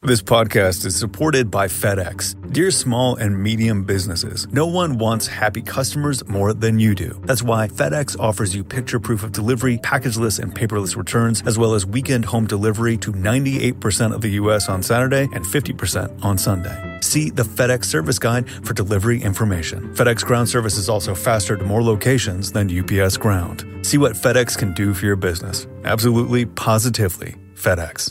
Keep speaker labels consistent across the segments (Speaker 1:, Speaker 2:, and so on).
Speaker 1: This podcast is supported by FedEx. Dear small and medium businesses, no one wants happy customers more than you do. That's why FedEx offers you picture proof of delivery, packageless and paperless returns, as well as weekend home delivery to 98% of the U.S. on Saturday and 50% on Sunday. See the FedEx service guide for delivery information. FedEx Ground service is also faster to more locations than UPS Ground. See what FedEx can do for your business. Absolutely, positively, FedEx.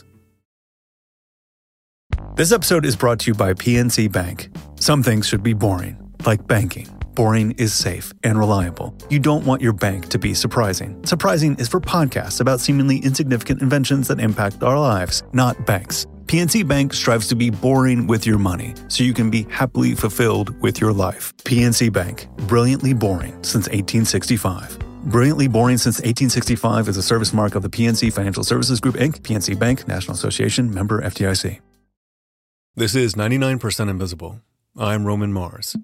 Speaker 1: This episode is brought to you by PNC Bank. Some things should be boring, like banking. Boring is safe and reliable. You don't want your bank to be surprising. Surprising is for podcasts about seemingly insignificant inventions that impact our lives, not banks. PNC Bank strives to be boring with your money, so you can be happily fulfilled with your life. PNC Bank, brilliantly boring since 1865. Brilliantly Boring Since 1865 is a service mark of the PNC Financial Services Group, Inc., PNC Bank, National Association, member FDIC. This is 99% Invisible. I'm Roman Mars.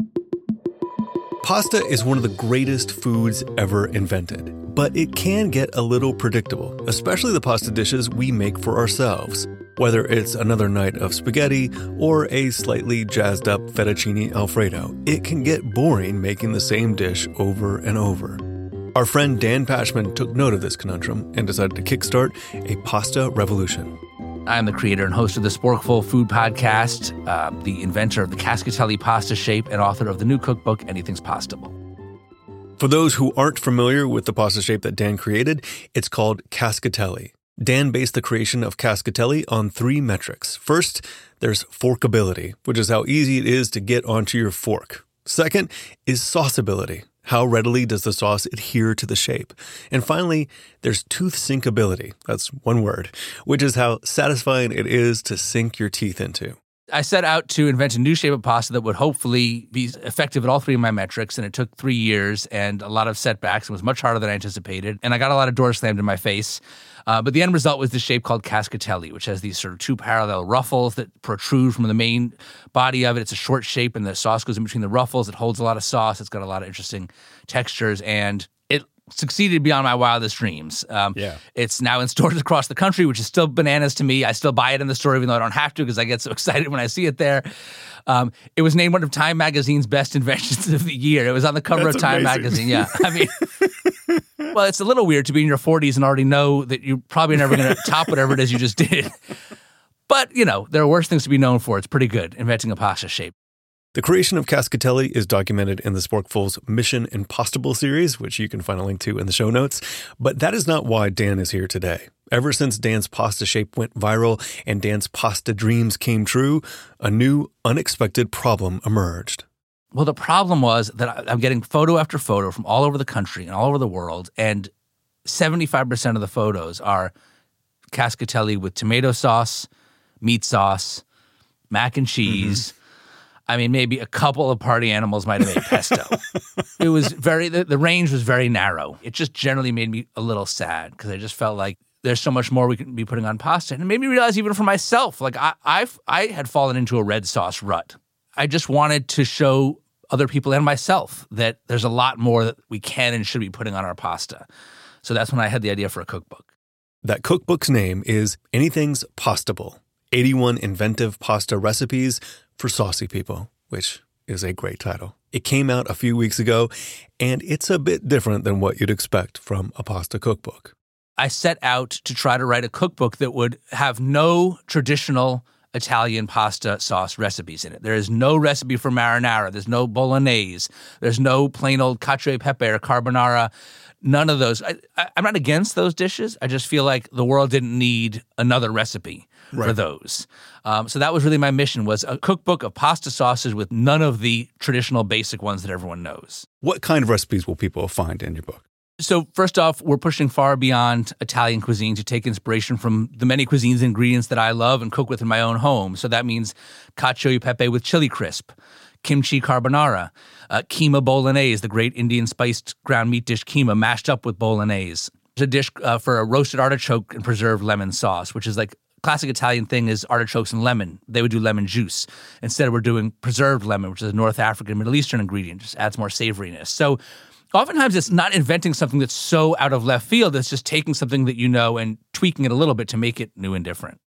Speaker 1: Pasta is one of the greatest foods ever invented, but it can get a little predictable, especially the pasta dishes we make for ourselves. Whether it's another night of spaghetti or a slightly jazzed up fettuccine alfredo, it can get boring making the same dish over and over. Our friend Dan Pashman took note of this conundrum and decided to kickstart a pasta revolution.
Speaker 2: I'm the creator and host of the Sporkful Food Podcast, the inventor of the Cascatelli pasta shape, and author of the new cookbook, Anything's Pastable.
Speaker 1: For those who aren't familiar with the pasta shape that Dan created, it's called Cascatelli. Dan based the creation of Cascatelli on 3 metrics. First, there's forkability, which is how easy it is to get onto your fork. Second is sauceability. How readily does the sauce adhere to the shape? And finally, there's tooth sinkability. That's one word, which is how satisfying it is to sink your teeth into.
Speaker 2: I set out to invent a new shape of pasta that would hopefully be effective at all 3 of my metrics, and it took 3 years and a lot of setbacks. It was much harder than I anticipated, and I got a lot of doors slammed in my face. But the end result was this shape called Cascatelli, which has these sort of 2 parallel ruffles that protrude from the main body of it. It's a short shape, and the sauce goes in between the ruffles. It holds a lot of sauce. It's got a lot of interesting textures, and it succeeded beyond my wildest dreams. It's now in stores across the country, which is still bananas to me. I still buy it in the store, even though I don't have to, because I get so excited when I see it there. It was named one of Time Magazine's best inventions of the year. It was on the cover of Time Magazine. Yeah, I mean, well, it's a little weird to be in your 40s and already know that you're probably never going to top whatever it is you just did. But, you know, there are worse things to be known for. It's pretty good, inventing a pasta shape.
Speaker 1: The creation of Cascatelli is documented in the Sporkful's Mission Impossible series, which you can find a link to in the show notes. But that is not why Dan is here today. Ever since Dan's pasta shape went viral and Dan's pasta dreams came true, a new, unexpected problem emerged.
Speaker 2: Well, the problem was that I'm getting photo after photo from all over the country and all over the world, and 75% of the photos are Cascatelli with tomato sauce, meat sauce, mac and cheese. I mean, maybe a couple of party animals might have made pesto. It was the range was very narrow. It just generally made me a little sad because I just felt like there's so much more we could be putting on pasta. And it made me realize even for myself, like I had fallen into a red sauce rut. I just wanted to show other people and myself that there's a lot more that we can and should be putting on our pasta. So that's when I had the idea for a cookbook.
Speaker 1: That cookbook's name is Anything's Pastable, 81 Inventive Pasta Recipes for Saucy People, which is a great title. It came out a few weeks ago, and it's a bit different than what you'd expect from a pasta cookbook.
Speaker 2: I set out to try to write a cookbook that would have no traditional Italian pasta sauce recipes in it. There is no recipe for marinara. There's no bolognese. There's no plain old cacio e pepe or carbonara. None of those. I'm not against those dishes. I just feel like the world didn't need another recipe for those. So that was really my mission, was a cookbook of pasta sauces with none of the traditional basic ones that everyone knows.
Speaker 1: What kind of recipes will people find in your book?
Speaker 2: So first off, we're pushing far beyond Italian cuisine to take inspiration from the many cuisines and ingredients that I love and cook with in my own home. So that means cacio e pepe with chili crisp, kimchi carbonara, keema bolognese, the great Indian spiced ground meat dish keema mashed up with bolognese. There's a dish for a roasted artichoke and preserved lemon sauce, which is like classic Italian thing is artichokes and lemon. They would do lemon juice. Instead, we're doing preserved lemon, which is a North African, Middle Eastern ingredient. Just adds more savoriness. So oftentimes it's not inventing something that's so out of left field. It's just taking something that you know and tweaking it a little bit to make it new and different.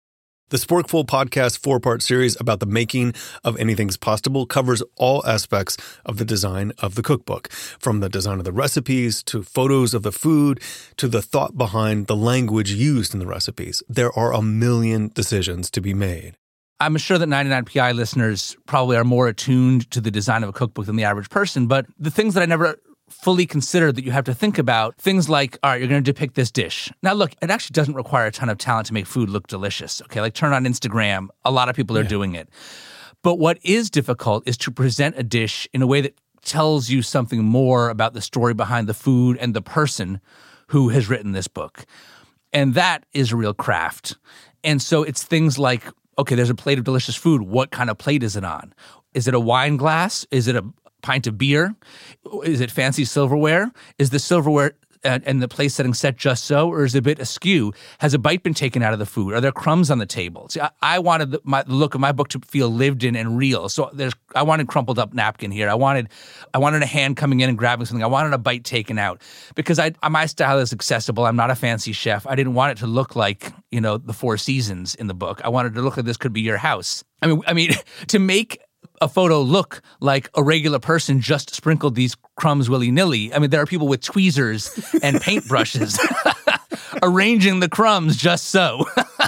Speaker 1: The Sporkful podcast 4-part series about the making of Anything's Possible covers all aspects of the design of the cookbook, from the design of the recipes to photos of the food to the thought behind the language used in the recipes. There are a million decisions to be made.
Speaker 2: I'm sure that 99PI listeners probably are more attuned to the design of a cookbook than the average person, but the things that I never fully considered that you have to think about, things like, all right, you're going to depict this dish. Now, look, it actually doesn't require a ton of talent to make food look delicious, okay? Like turn on Instagram, a lot of people are doing it. But what is difficult is to present a dish in a way that tells you something more about the story behind the food and the person who has written this book. And that is a real craft. And so it's things like, okay, there's a plate of delicious food. What kind of plate is it on? Is it a wine glass? Is it a pint of beer? Is it fancy silverware? Is the silverware and the place setting set just so, or is it a bit askew? Has a bite been taken out of the food? Are there crumbs on the table? See, I wanted the look of my book to feel lived in and real. So I wanted crumpled up napkin here. I wanted a hand coming in and grabbing something. I wanted a bite taken out because my style is accessible. I'm not a fancy chef. I didn't want it to look like, the Four Seasons in the book. I wanted it to look like this could be your house. I mean, to make a photo look like a regular person just sprinkled these crumbs willy-nilly. I mean, there are people with tweezers and paintbrushes arranging the crumbs just so.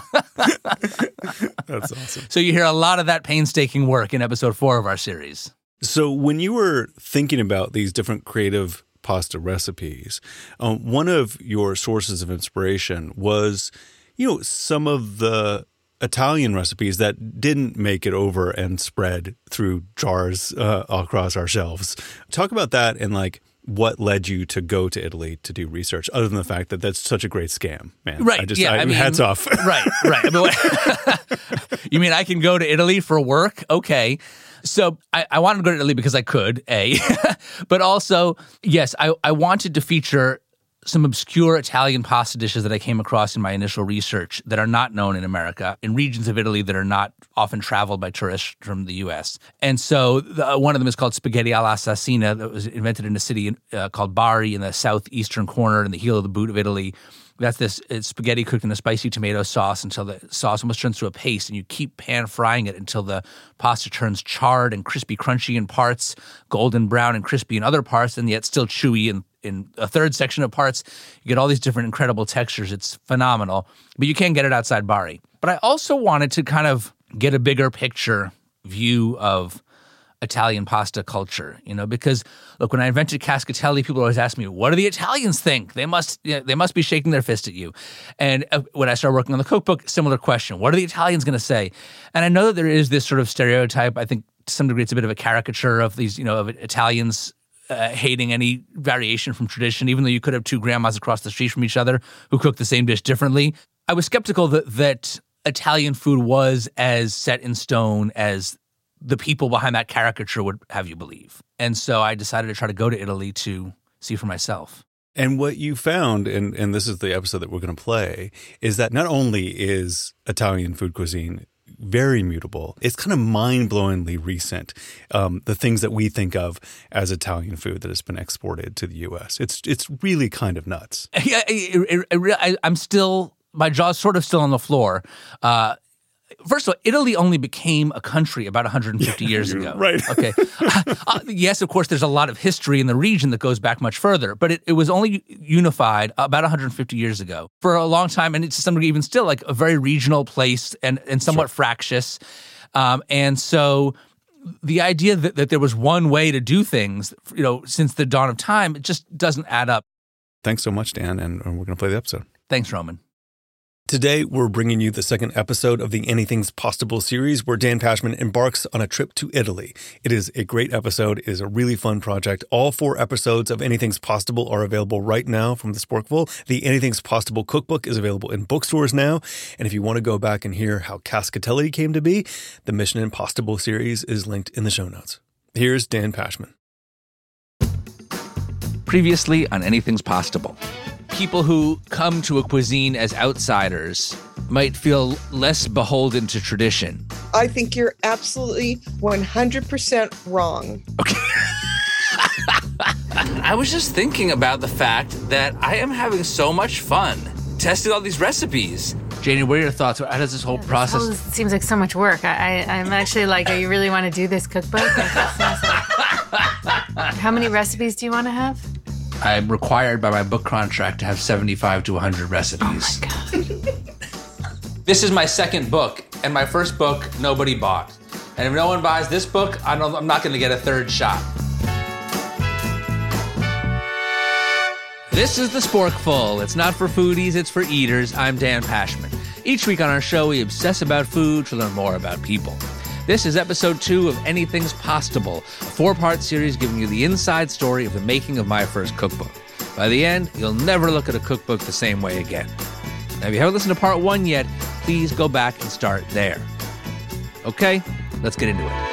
Speaker 1: That's awesome.
Speaker 2: So you hear a lot of that painstaking work in episode 4 of our series.
Speaker 1: So when you were thinking about these different creative pasta recipes, one of your sources of inspiration was, some of the Italian recipes that didn't make it over and spread through jars across our shelves. Talk about that and what led you to go to Italy to do research, other than the fact that that's such a great scam, man.
Speaker 2: Right.
Speaker 1: Hats off.
Speaker 2: Right. You mean I can go to Italy for work? Okay. So I wanted to go to Italy because I could, A. But also, yes, I wanted to feature some obscure Italian pasta dishes that I came across in my initial research that are not known in America, in regions of Italy that are not often traveled by tourists from the U.S. And so one of them is called spaghetti all'assassina, that was invented in a city called Bari in the southeastern corner in the heel of the boot of Italy. That's it's spaghetti cooked in a spicy tomato sauce until the sauce almost turns to a paste, and you keep pan frying it until the pasta turns charred and crispy, crunchy in parts, golden brown and crispy in other parts, and yet still chewy in a third section of parts. You get all these different incredible textures. It's phenomenal, but you can't get it outside Bari. But I also wanted to kind of get a bigger picture view of Italian pasta culture, because look, when I invented cascatelli, people always ask me, what do the Italians think? They must be shaking their fist at you. And when I started working on the cookbook, similar question, what are the Italians going to say? And I know that there is this sort of stereotype. I think to some degree it's a bit of a caricature of these, of Italians hating any variation from tradition, even though you could have two grandmas across the street from each other who cook the same dish differently. I was skeptical that Italian food was as set in stone as the people behind that caricature would have you believe. And so I decided to try to go to Italy to see for myself.
Speaker 1: And what you found, and this is the episode that we're going to play, is that not only is Italian food cuisine very mutable, it's kind of mind-blowingly recent. The things that we think of as Italian food that has been exported to the U.S. It's really kind of nuts.
Speaker 2: Yeah, I'm still, my jaw's sort of still on the floor. First of all, Italy only became a country about 150 years ago.
Speaker 1: Right.
Speaker 2: Okay. Yes, of course, there's a lot of history in the region that goes back much further, but it was only unified about 150 years ago. For a long time, and it's to some degree even still like a very regional place and somewhat fractious. And so the idea that there was one way to do things, since the dawn of time, it just doesn't add up.
Speaker 1: Thanks so much, Dan, and we're going to play the episode.
Speaker 2: Thanks, Roman.
Speaker 1: Today, we're bringing you the second episode of the Anything's Possible series, where Dan Pashman embarks on a trip to Italy. It is a great episode. It is a really fun project. All 4 episodes of Anything's Possible are available right now from the Sporkful. The Anything's Possible cookbook is available in bookstores now. And if you want to go back and hear how cascatelli came to be, the Mission Impossible series is linked in the show notes. Here's Dan Pashman.
Speaker 2: Previously on Anything's Possible. People who come to a cuisine as outsiders might feel less beholden to tradition.
Speaker 3: I think you're absolutely 100% wrong.
Speaker 2: Okay. I was just thinking about the fact that I am having so much fun testing all these recipes. Janie, what are your thoughts? How does this whole process...
Speaker 4: This seems like so much work. I'm actually like, oh, you really want to do this cookbook? Like, that sounds like... How many recipes do you want to have?
Speaker 2: I'm required by my book contract to have 75 to 100 recipes.
Speaker 4: Oh, my God.
Speaker 2: This is my second book, and my first book, nobody bought. And if no one buys this book, I'm not going to get a third shot. This is The Sporkful. It's not for foodies, it's for eaters. I'm Dan Pashman. Each week on our show, we obsess about food to learn more about people. This is episode 2 of Anything's Possible, a 4-part series giving you the inside story of the making of my first cookbook. By the end, you'll never look at a cookbook the same way again. Now, if you haven't listened to part 1 yet, please go back and start there. Okay, let's get into it.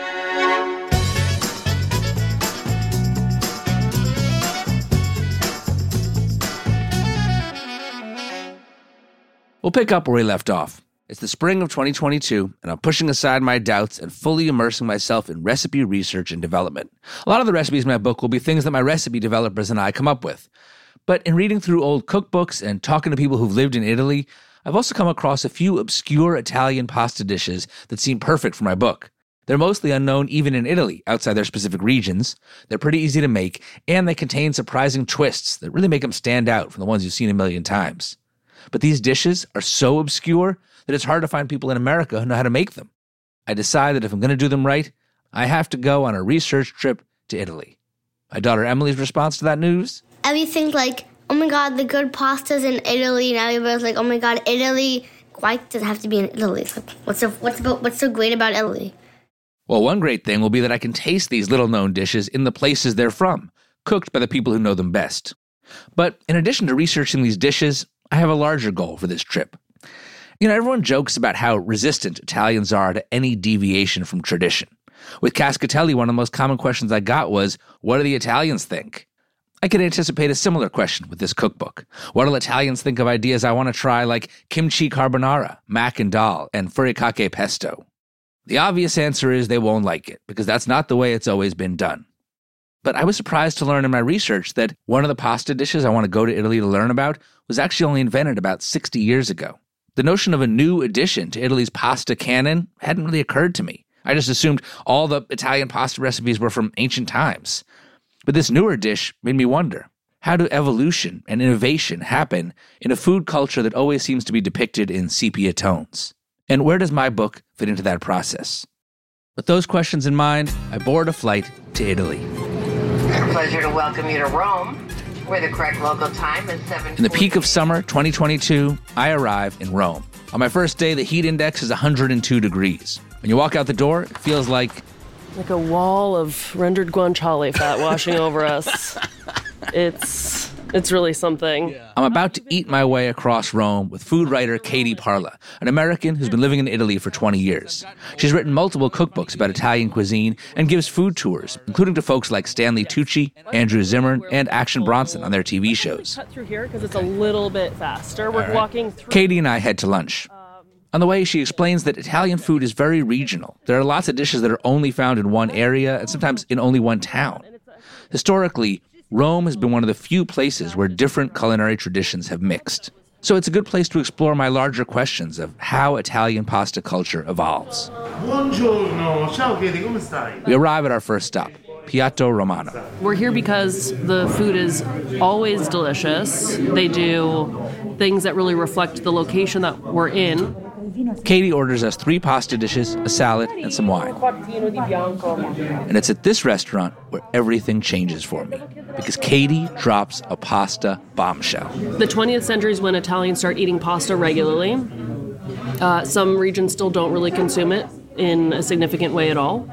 Speaker 2: We'll pick up where we left off. It's the spring of 2022, and I'm pushing aside my doubts and fully immersing myself in recipe research and development. A lot of the recipes in my book will be things that my recipe developers and I come up with. But in reading through old cookbooks and talking to people who've lived in Italy, I've also come across a few obscure Italian pasta dishes that seem perfect for my book. They're mostly unknown even in Italy, outside their specific regions. They're pretty easy to make, and they contain surprising twists that really make them stand out from the ones you've seen a million times. But these dishes are so obscure that it's hard to find people in America who know how to make them. I decided that if I'm going to do them right, I have to go on a research trip to Italy. My daughter Emily's response to that news?
Speaker 5: Everything's like, oh my God, the good pasta's in Italy, and everybody's like, oh my God, Italy. Why does it have to be in Italy? It's like, what's so great about Italy?
Speaker 2: Well, one great thing will be that I can taste these little-known dishes in the places they're from, cooked by the people who know them best. But in addition to researching these dishes, I have a larger goal for this trip. You know, everyone jokes about how resistant Italians are to any deviation from tradition. With Cascatelli, one of the most common questions I got was, what do the Italians think? I could anticipate a similar question with this cookbook. What do Italians think of ideas I want to try like kimchi carbonara, mac and dal, and furikake pesto? The obvious answer is they won't like it, because that's not the way it's always been done. But I was surprised to learn in my research that one of the pasta dishes I want to go to Italy to learn about was actually only invented about 60 years ago. The notion of a new addition to Italy's pasta canon hadn't really occurred to me. I just assumed all the Italian pasta recipes were from ancient times. But this newer dish made me wonder, how do evolution and innovation happen in a food culture that always seems to be depicted in sepia tones? And where does my book fit into that process? With those questions in mind, I board a flight to Italy.
Speaker 6: Pleasure to welcome you to Rome, where the correct local time is 7:40.
Speaker 2: In the peak of summer 2022, I arrive in Rome. On my first day, the heat index is 102 degrees. When you walk out the door, it feels like
Speaker 7: a wall of rendered guanciale fat washing over us. It's really something. Yeah.
Speaker 2: I'm about to eat my way across Rome with food writer Katie Parla, an American who's been living in Italy for 20 years. She's written multiple cookbooks about Italian cuisine and gives food tours, including to folks like Stanley Tucci, Andrew Zimmern, and Action Bronson on their TV shows.
Speaker 7: Cut through here because it's a little bit faster. We're walking through.
Speaker 2: Katie and I head to lunch. On the way, she explains that Italian food is very regional. There are lots of dishes that are only found in one area and sometimes in only one town. Historically, Rome has been one of the few places where different culinary traditions have mixed. So it's a good place to explore my larger questions of how Italian pasta culture evolves.
Speaker 8: Buongiorno, ciao Katie, come stai?
Speaker 2: We arrive at our first stop, Piatto Romano.
Speaker 7: We're here because the food is always delicious. They do things that really reflect the location that we're in.
Speaker 2: Katie orders us 3 pasta dishes, a salad, and some wine. And it's at this restaurant where everything changes for me, because Katie drops a pasta bombshell.
Speaker 7: The 20th century is when Italians start eating pasta regularly. Some regions still don't really consume it in a significant way at all.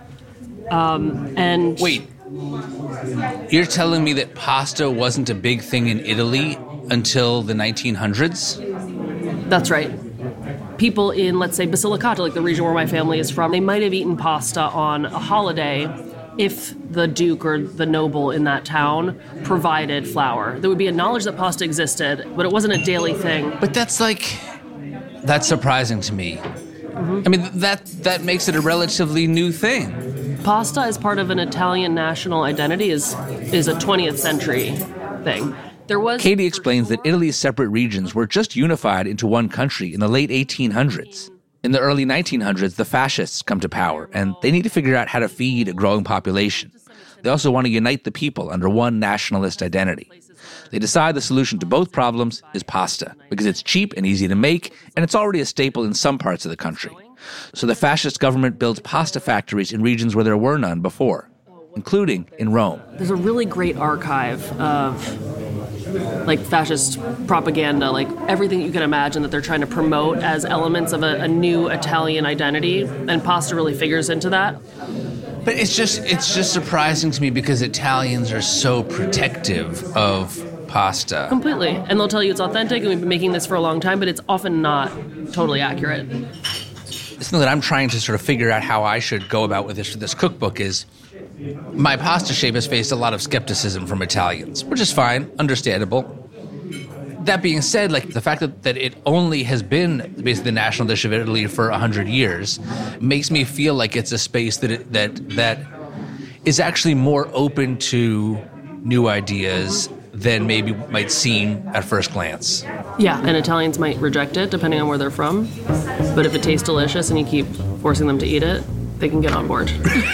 Speaker 7: And
Speaker 2: wait, you're telling me that pasta wasn't a big thing in Italy until the 1900s?
Speaker 7: That's right. People in, let's say, Basilicata, like the region where my family is from, they might have eaten pasta on a holiday if the duke or the noble in that town provided flour. There would be a knowledge that pasta existed, but it wasn't a daily thing.
Speaker 2: But that's surprising to me. Mm-hmm. I mean, that makes it a relatively new thing.
Speaker 7: Pasta as part of an Italian national identity is a 20th century thing.
Speaker 2: Katie explains that Italy's separate regions were just unified into one country in the late 1800s. In the early 1900s, the fascists come to power, and they need to figure out how to feed a growing population. They also want to unite the people under one nationalist identity. They decide the solution to both problems is pasta, because it's cheap and easy to make, and it's already a staple in some parts of the country. So the fascist government builds pasta factories in regions where there were none before, including in Rome.
Speaker 7: There's a really great archive of fascist propaganda, everything you can imagine that they're trying to promote as elements of a new Italian identity, and pasta really figures into that.
Speaker 2: But it's just surprising to me because Italians are so protective of pasta.
Speaker 7: Completely. And they'll tell you it's authentic and we've been making this for a long time, but it's often not totally accurate.
Speaker 2: Something that I'm trying to sort of figure out how I should go about with this cookbook is my pasta shape has faced a lot of skepticism from Italians, which is fine, understandable. That being said, the fact that it only has been basically the national dish of Italy for 100 years makes me feel like it's a space that is actually more open to new ideas than maybe might seem at first glance.
Speaker 7: Yeah, and Italians might reject it depending on where they're from. But if it tastes delicious and you keep forcing them to eat it, they can get on board.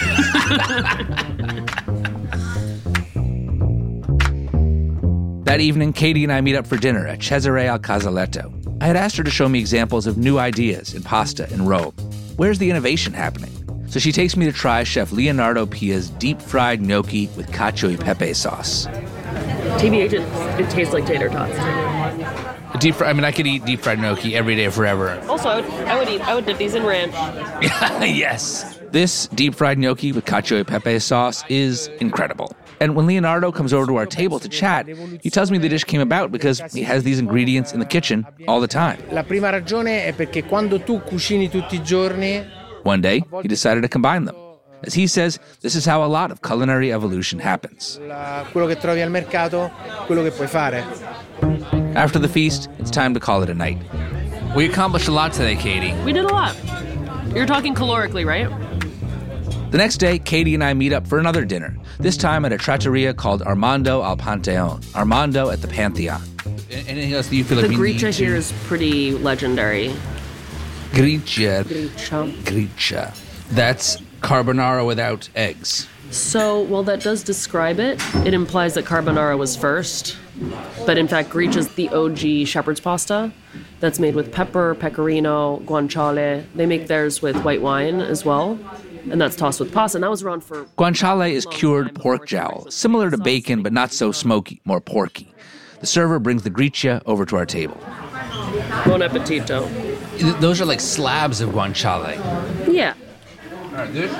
Speaker 2: That evening, Katie and I meet up for dinner at Cesare al Casaletto. I had asked her to show me examples of new ideas in pasta in Rome. Where's the innovation happening? So she takes me to try Chef Leonardo Pia's deep-fried gnocchi with cacio e pepe sauce.
Speaker 7: TBH, it tastes like tater tots.
Speaker 2: I could eat deep-fried gnocchi every day forever.
Speaker 7: Also, I would dip these in ranch.
Speaker 2: Yes. This deep-fried gnocchi with cacio e pepe sauce is incredible. And when Leonardo comes over to our table to chat, he tells me the dish came about because he has these ingredients in the kitchen all the time.
Speaker 9: La prima ragione è perché quando tu cucini tutti i giorni.
Speaker 2: One day, he decided to combine them. As he says, this is how a lot of culinary evolution happens.
Speaker 9: Quello che trovi al mercato, quello che puoi fare.
Speaker 2: After the feast, it's time to call it a night. We accomplished a lot today, Katie.
Speaker 7: We did a lot. You're talking calorically, right?
Speaker 2: The next day, Katie and I meet up for another dinner, this time at a trattoria called Armando al Pantheon, Armando at the Pantheon. Anything else that you feel like we need to...
Speaker 7: The gricia here is pretty legendary.
Speaker 2: Gricia. That's carbonara without eggs.
Speaker 7: So, while that does describe it, it implies that carbonara was first. But in fact, gricia is the OG shepherd's pasta that's made with pepper, pecorino, guanciale. They make theirs with white wine as well. And that's tossed with pasta. And that was around for...
Speaker 2: Guanciale is cured pork jowl, similar to bacon, but not so smoky, more porky. The server brings the gricia over to our table.
Speaker 7: Buon appetito.
Speaker 2: Those are like slabs of guanciale.
Speaker 7: Yeah.
Speaker 2: All right, good.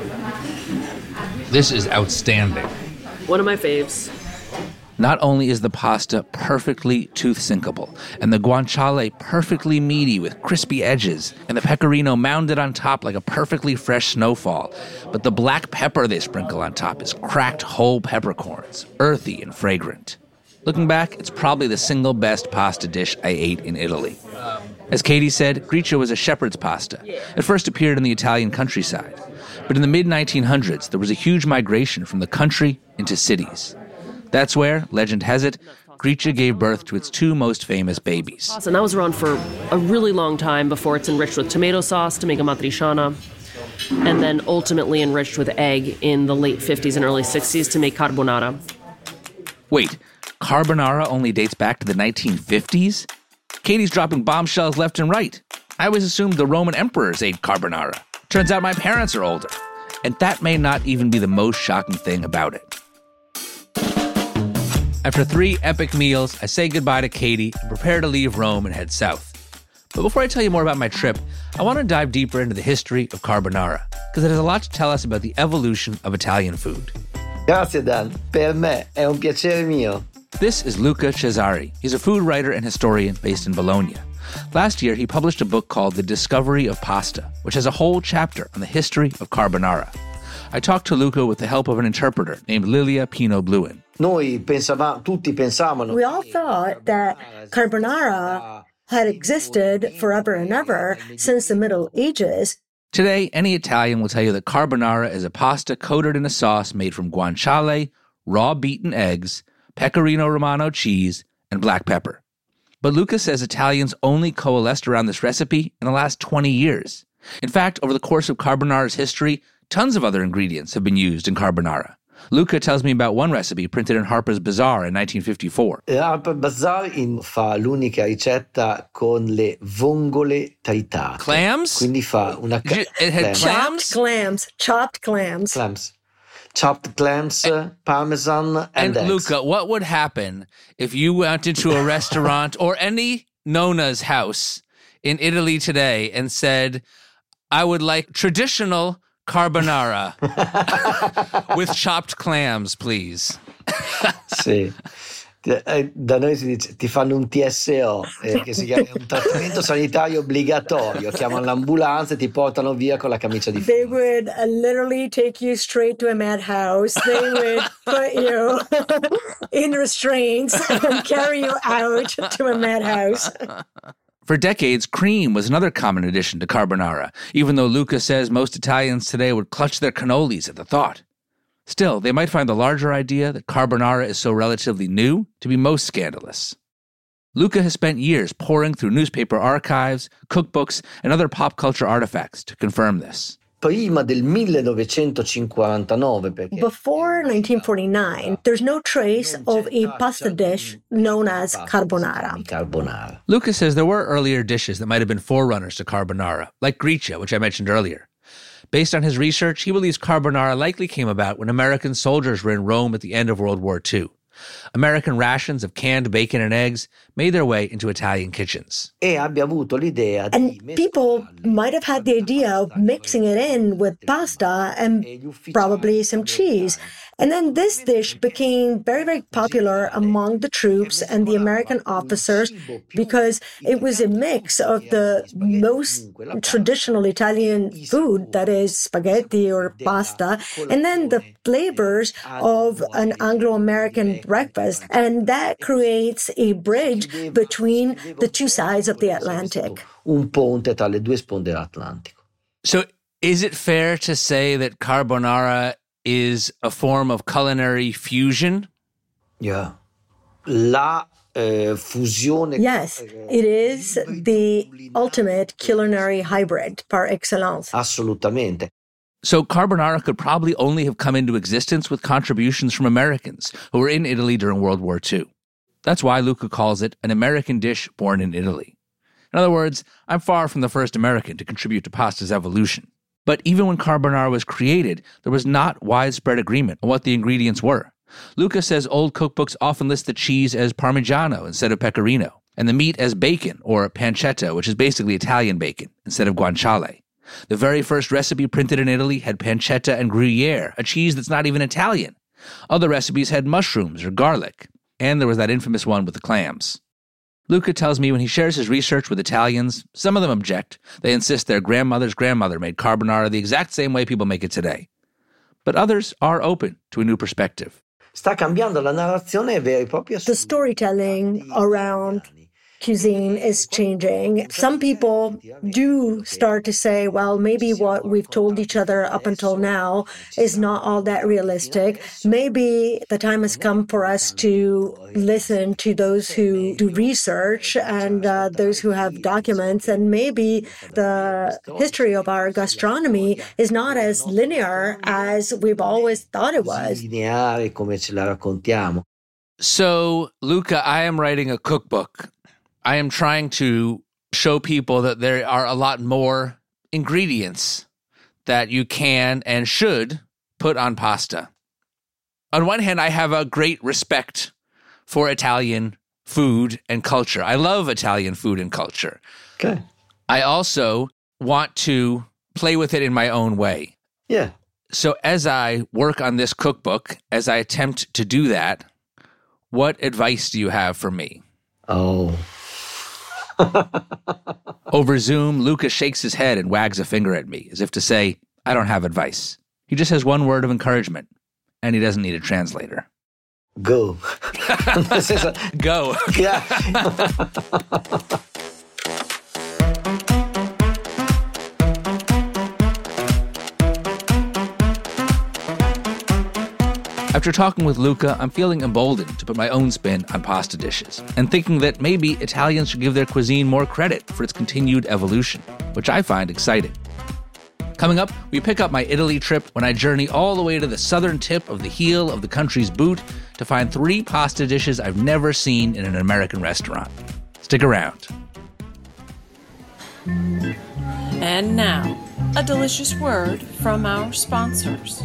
Speaker 2: This is outstanding.
Speaker 7: One of my faves.
Speaker 2: Not only is the pasta perfectly tooth-sinkable, and the guanciale perfectly meaty with crispy edges, and the pecorino mounded on top like a perfectly fresh snowfall, but the black pepper they sprinkle on top is cracked whole peppercorns, earthy and fragrant. Looking back, it's probably the single best pasta dish I ate in Italy. As Katie said, gricia was a shepherd's pasta. It first appeared in the Italian countryside. But in the mid-1900s, there was a huge migration from the country into cities. That's where, legend has it, gricia gave birth to its two most famous babies.
Speaker 7: And that was around for a really long time before it's enriched with tomato sauce to make a matriciana, and then ultimately enriched with egg in the late 50s and early 60s to make carbonara.
Speaker 2: Wait, carbonara only dates back to the 1950s? Katie's dropping bombshells left and right. I always assumed the Roman emperors ate carbonara. Turns out my parents are older. And that may not even be the most shocking thing about it. After 3 epic meals, I say goodbye to Katie and prepare to leave Rome and head south. But before I tell you more about my trip, I want to dive deeper into the history of carbonara, because it has a lot to tell us about the evolution of Italian food.
Speaker 10: Grazie Dan, per me è un piacere mio.
Speaker 2: This is Luca Cesari. He's a food writer and historian based in Bologna. Last year, he published a book called The Discovery of Pasta, which has a whole chapter on the history of carbonara. I talked to Luca with the help of an interpreter named Lilia Pino-Bluin.
Speaker 11: We all thought that carbonara had existed forever and ever since the Middle Ages.
Speaker 2: Today, any Italian will tell you that carbonara is a pasta coated in a sauce made from guanciale, raw beaten eggs, Pecorino Romano cheese, and black pepper. But Luca says Italians only coalesced around this recipe in the last 20 years. In fact, over the course of carbonara's history, tons of other ingredients have been used in carbonara. Luca tells me about one recipe printed in Harper's Bazaar in 1954.
Speaker 10: Harper's Bazaar fa l'unica ricetta con le vongole tritate.
Speaker 2: Clams?
Speaker 10: Quindi fa una
Speaker 2: It had clams?
Speaker 11: Chopped clams.
Speaker 10: Chopped clams, parmesan, and eggs.
Speaker 2: Luca, what would happen if you went into a restaurant or any Nona's house in Italy today and said, I would like traditional carbonara with chopped clams, please?
Speaker 10: Sì. Da noi si dice ti fanno un TSO, che si chiama un trattamento sanitario obbligatorio. Chiamano l'ambulanza e ti portano via con la camicia di
Speaker 11: They
Speaker 10: fumo.
Speaker 11: would literally take you straight to a madhouse. They would put you in restraints and carry you out to a madhouse.
Speaker 2: For decades, cream was another common addition to carbonara, even though Luca says most Italians today would clutch their cannolis at the thought. Still, they might find the larger idea that carbonara is so relatively new to be most scandalous. Luca has spent years poring through newspaper archives, cookbooks, and other pop culture artifacts to confirm this.
Speaker 10: Prima del 1959, perché
Speaker 11: Before 1949, there's no trace of a pasta dish known as carbonara.
Speaker 2: Luca says there were earlier dishes that might have been forerunners to carbonara, like gricia, which I mentioned earlier. Based on his research, he believes carbonara likely came about when American soldiers were in Rome at the end of World War II. American rations of canned bacon and eggs made their way into Italian kitchens.
Speaker 10: E abbia avuto l'idea
Speaker 11: And people might have had the idea of mixing it in with pasta and probably some cheese. And then this dish became very, very popular among the troops and the American officers because it was a mix of the most traditional Italian food, that is spaghetti or pasta, and then the flavors of an Anglo-American breakfast. And that creates a bridge between the two sides of the Atlantic.
Speaker 10: Un ponte tra le due sponde dell'Atlantico.
Speaker 2: So is it fair to say that carbonara is a form of culinary fusion?
Speaker 10: Yeah. La fusione.
Speaker 11: Yes, it is the ultimate culinary hybrid par excellence.
Speaker 10: Assolutamente.
Speaker 2: So carbonara could probably only have come into existence with contributions from Americans who were in Italy during World War II. That's why Luca calls it an American dish born in Italy. In other words, I'm far from the first American to contribute to pasta's evolution. But even when carbonara was created, there was not widespread agreement on what the ingredients were. Luca says old cookbooks often list the cheese as Parmigiano instead of Pecorino, and the meat as bacon, or pancetta, which is basically Italian bacon, instead of guanciale. The very first recipe printed in Italy had pancetta and Gruyere, a cheese that's not even Italian. Other recipes had mushrooms or garlic, and there was that infamous one with the clams. Luca tells me when he shares his research with Italians, some of them object. They insist their grandmother's grandmother made carbonara the exact same way people make it today. But others are open to a new perspective.
Speaker 10: Sta cambiando la narrazione vera e propria.
Speaker 11: The storytelling around cuisine is changing. Some people do start to say, well, maybe what we've told each other up until now is not all that realistic. Maybe the time has come for us to listen to those who do research and those who have documents. And maybe the history of our gastronomy is not as linear as we've always thought it was.
Speaker 10: Lineare come ce la raccontiamo.
Speaker 2: So, Luca, I am writing a cookbook. I am trying to show people that there are a lot more ingredients that you can and should put on pasta. On one hand, I have a great respect for Italian food and culture. I love Italian food and culture.
Speaker 10: Okay.
Speaker 2: I also want to play with it in my own way.
Speaker 10: Yeah.
Speaker 2: So as I work on this cookbook, as I attempt to do that, what advice do you have for me?
Speaker 10: Oh.
Speaker 2: Over Zoom, Luca shakes his head and wags a finger at me, as if to say, I don't have advice. He just has one word of encouragement, and he doesn't need a translator.
Speaker 10: Go.
Speaker 2: Go.
Speaker 10: Yeah.
Speaker 2: After talking with Luca, I'm feeling emboldened to put my own spin on pasta dishes, and thinking that maybe Italians should give their cuisine more credit for its continued evolution, which I find exciting. Coming up, we pick up my Italy trip when I journey all the way to the southern tip of the heel of the country's boot to find 3 pasta dishes I've never seen in an American restaurant. Stick around.
Speaker 12: And now, a delicious word from our sponsors.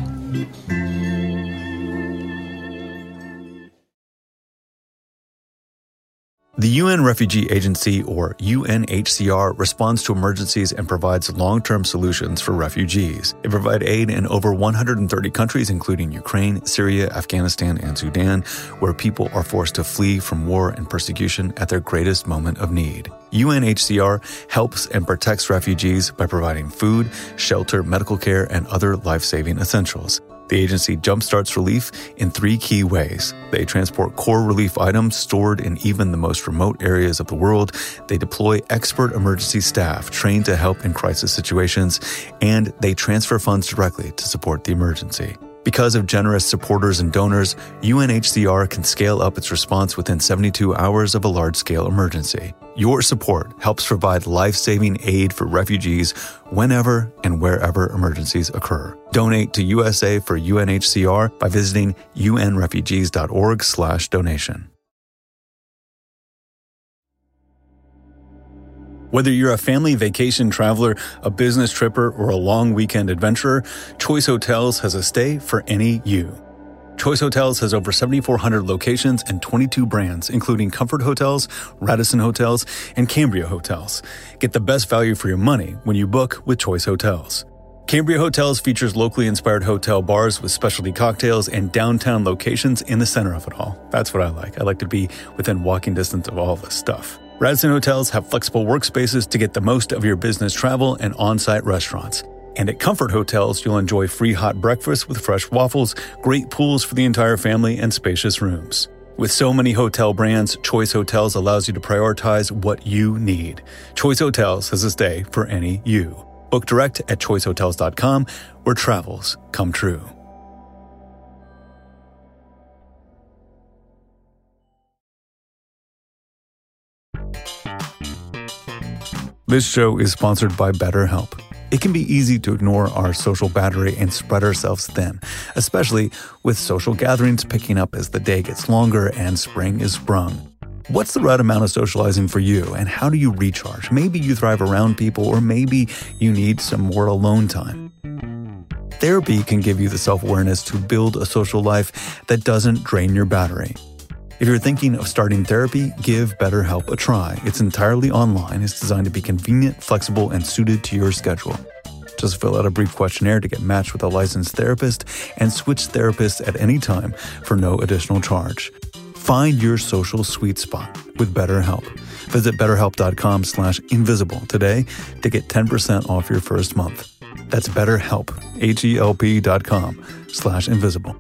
Speaker 1: The UN Refugee Agency, or UNHCR, responds to emergencies and provides long-term solutions for refugees. They provide aid in over 130 countries, including Ukraine, Syria, Afghanistan, and Sudan, where people are forced to flee from war and persecution at their greatest moment of need. UNHCR helps and protects refugees by providing food, shelter, medical care, and other life-saving essentials. The agency jumpstarts relief in 3 key ways. They transport core relief items stored in even the most remote areas of the world. They deploy expert emergency staff trained to help in crisis situations, and they transfer funds directly to support the emergency. Because of generous supporters and donors, UNHCR can scale up its response within 72 hours of a large-scale emergency. Your support helps provide life-saving aid for refugees whenever and wherever emergencies occur. Donate to USA for UNHCR by visiting unrefugees.org/donation. Whether you're a family vacation traveler, a business tripper, or a long weekend adventurer, Choice Hotels has a stay for any you. Choice Hotels has over 7,400 locations and 22 brands, including Comfort Hotels, Radisson Hotels, and Cambria Hotels. Get the best value for your money when you book with Choice Hotels. Cambria Hotels features locally inspired hotel bars with specialty cocktails and downtown locations in the center of it all. That's what I like. I like to be within walking distance of all this stuff. Radisson Hotels have flexible workspaces to get the most of your business travel and on-site restaurants. And at Comfort Hotels, you'll enjoy free hot breakfast with fresh waffles, great pools for the entire family, and spacious rooms. With so many hotel brands, Choice Hotels allows you to prioritize what you need. Choice Hotels has a stay for any you. Book direct at choicehotels.com, where travels come true. This show is sponsored by BetterHelp. It can be easy to ignore our social battery and spread ourselves thin, especially with social gatherings picking up as the day gets longer and spring is sprung. What's the right amount of socializing for you, and how do you recharge? Maybe you thrive around people, or maybe you need some more alone time. Therapy can give you the self-awareness to build a social life that doesn't drain your battery. If you're thinking of starting therapy, give BetterHelp a try. It's entirely online. It's designed to be convenient, flexible, and suited to your schedule. Just fill out a brief questionnaire to get matched with a licensed therapist and switch therapists at any time for no additional charge. Find your social sweet spot with BetterHelp. Visit BetterHelp.com/invisible today to get 10% off your first month. That's BetterHelp, HELP.com/invisible.